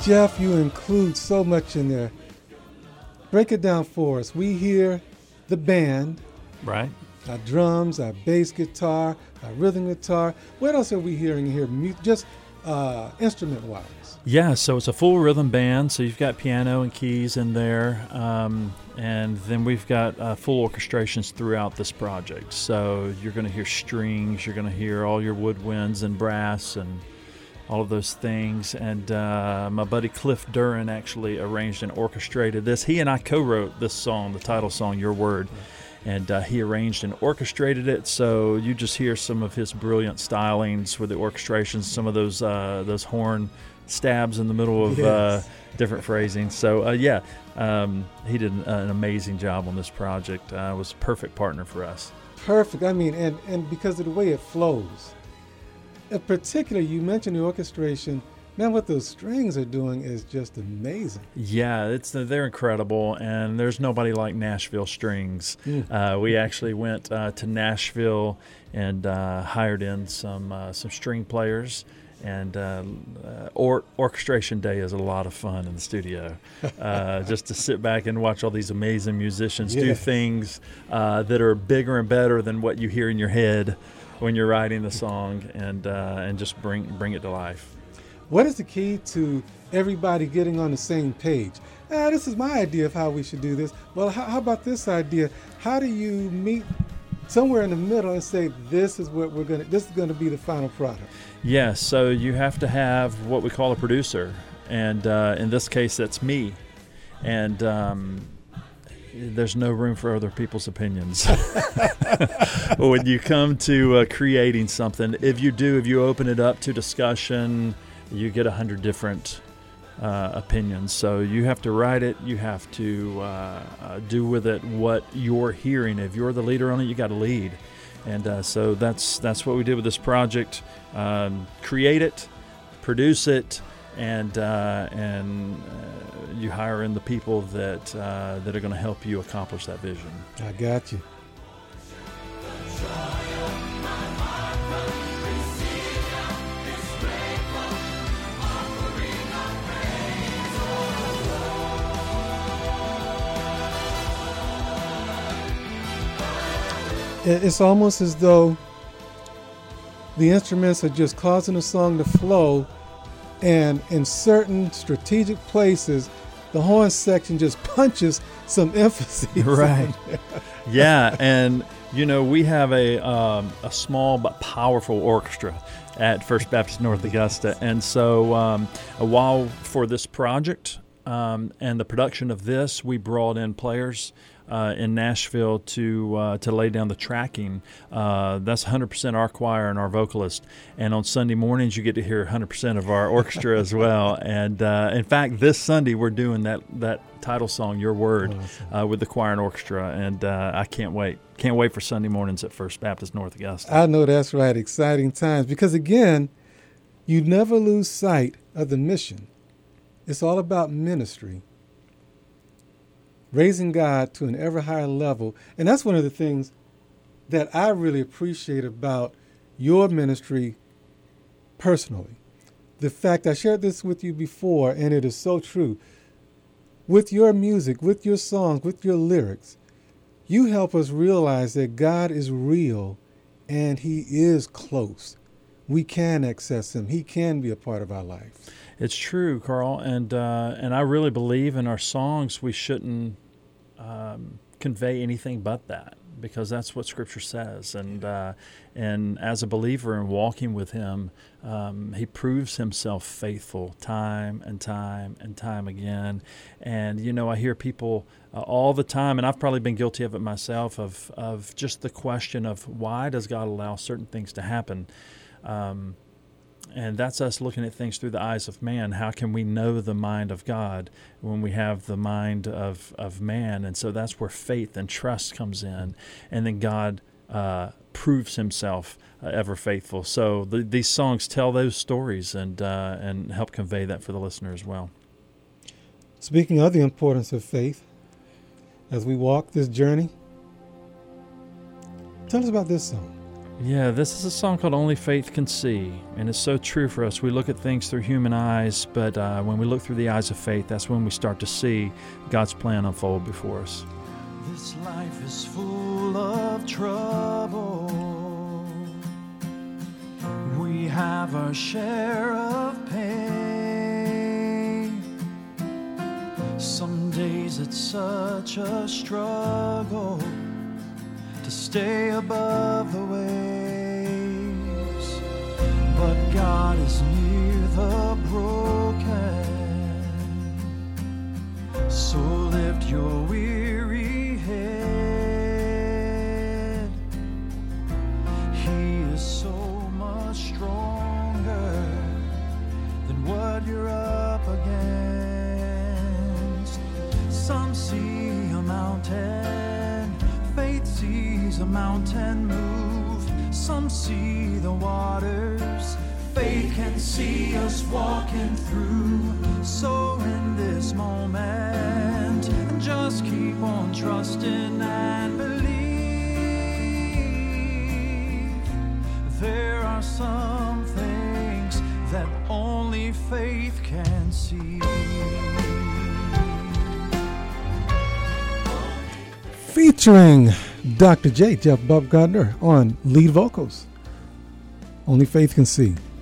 Jeff, you include so much in there. Break it down for us. We hear the band. Right. Our drums, our bass guitar, our rhythm guitar. What else are we hearing here? Just instrument-wise. Yeah, so it's a full rhythm band. So you've got piano and keys in there. And then we've got full orchestrations throughout this project. So you're going to hear strings. You're going to hear all your woodwinds and brass and all of those things. And my buddy Cliff Duran actually arranged and orchestrated this. He and I co-wrote this song, the title song, Your Word. And he arranged and orchestrated it, so you just hear some of his brilliant stylings with the orchestrations, some of those horn stabs in the middle of different phrasing. So, he did an amazing job on this project. Was a perfect partner for us. Perfect. I mean, and because of the way it flows. In particular, you mentioned the orchestration. Man, what those strings are doing is just amazing. Yeah, they're incredible, and there's nobody like Nashville Strings. We actually went to Nashville and hired in some string players, and orchestration day is a lot of fun in the studio. Just to sit back and watch all these amazing musicians do things that are bigger and better than what you hear in your head when you're writing the song, and just bring it to life. What is the key to everybody getting on the same page? This is my idea of how we should do this. Well, how about this idea? How do you meet somewhere in the middle and say, this is what this is going to be the final product? Yeah, so you have to have what we call a producer. And in this case, that's me. And there's no room for other people's opinions. When you come to creating something, if you open it up to discussion, you get 100 different opinions. So you have to write it. You have to do with it what you're hearing. If you're the leader on it, you got to lead. And so that's what we did with this project. Create it, produce it, and you hire in the people that are going to help you accomplish that vision. I got you. It's almost as though the instruments are just causing the song to flow, and in certain strategic places, the horn section just punches some emphasis. Right. Yeah, and we have a small but powerful orchestra at First Baptist North Augusta, and so while for this project and the production of this, we brought in players in Nashville to lay down the tracking. That's 100% our choir and our vocalist. And on Sunday mornings, you get to hear 100% of our orchestra as well. And in fact, this Sunday we're doing that title song, Your Word, with the choir and orchestra. And I can't wait. Can't wait for Sunday mornings at First Baptist North Augusta. I know that's right. Exciting times. Because again, you never lose sight of the mission. It's all about ministry. Raising God to an ever higher level. And that's one of the things that I really appreciate about your ministry personally. The fact, I shared this with you before, and it is so true. With your music, with your songs, with your lyrics, you help us realize that God is real and He is close. We can access Him. He can be a part of our life. It's true, Carl, and I really believe in our songs we shouldn't convey anything but that, because that's what Scripture says. And as a believer in walking with Him, He proves Himself faithful time and time and time again. And I hear people all the time, and I've probably been guilty of it myself, of just the question of why does God allow certain things to happen. And that's us looking at things through the eyes of man. How can we know the mind of God when we have the mind of man? And so that's where faith and trust comes in. And then God proves Himself ever faithful. So these songs tell those stories and help convey that for the listener as well. Speaking of the importance of faith, as we walk this journey, tell us about this song. Yeah, this is a song called Only Faith Can See, and it's so true for us. We look at things through human eyes, but when we look through the eyes of faith, that's when we start to see God's plan unfold before us. This life is full of trouble. We have our share of pain. Some days it's such a struggle to stay above the waves, but God is near the broken, so lift your weary head. He is so much stronger than what you're up against. Some see a mountain, faith sees a mountain move. Some see the waters, faith can see us walking through. So in this moment, just keep on trusting and believe. There are some things that only faith can see. Featuring Dr. J, Jeff Baumgartner, on lead vocals. Only Faith Can See.